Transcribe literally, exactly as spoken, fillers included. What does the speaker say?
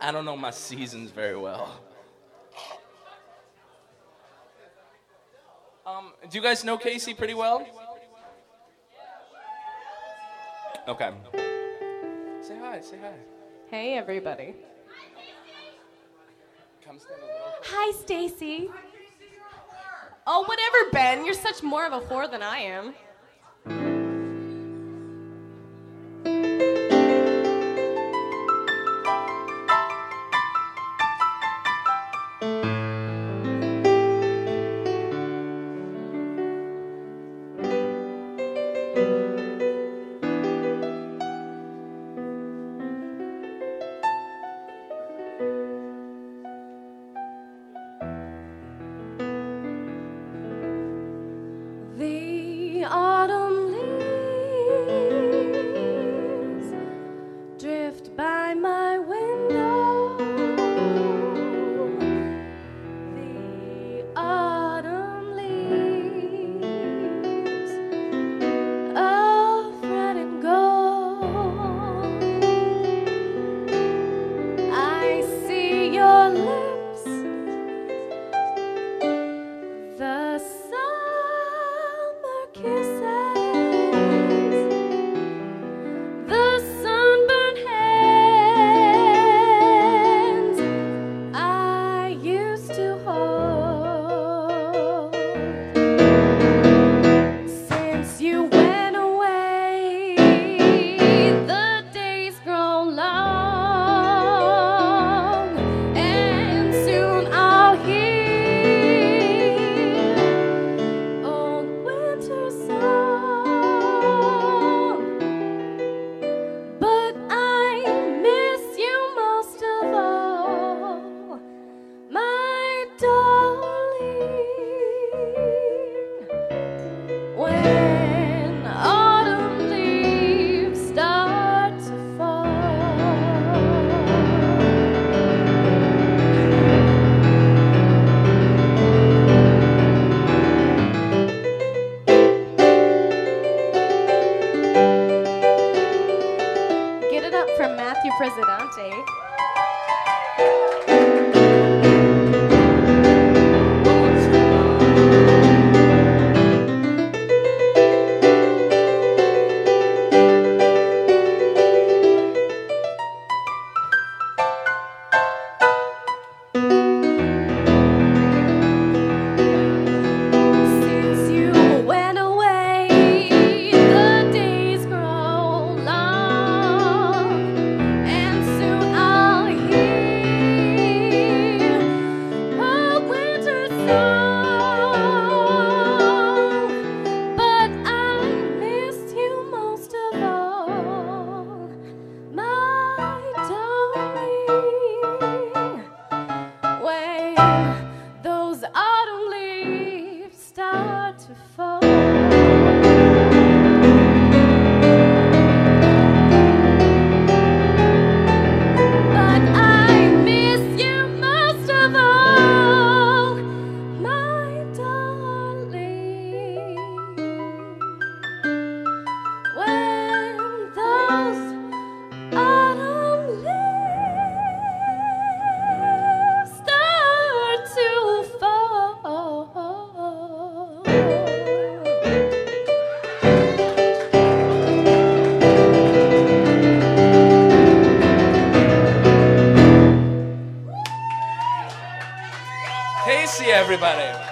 I don't know my seasons very well. Um, do you guys know Casey pretty well? Okay. Say hi, say hi. Hey, everybody. Come stand a little closer. Hi, Stacy. Oh, whatever, Ben. You're such more of a whore than I am. The autumn leaves drift by my window. The autumn leaves of red and gold. I see your lips, the summer kisses, the sunburned hands I used to hold. Since you went away, the days grow long, and soon I'll hear old winter song. But I miss you most of all, my darling. When autumn leaves start to fall. Get it up from Matthew Presidente. Since you went away, the days grow long, and soon I'll hear a winter song. But I miss you most of all, my darling. When those autumn leaves start to fall. But I miss you most of all, my darling. When those autumn leaves start to fall. Casey, everybody.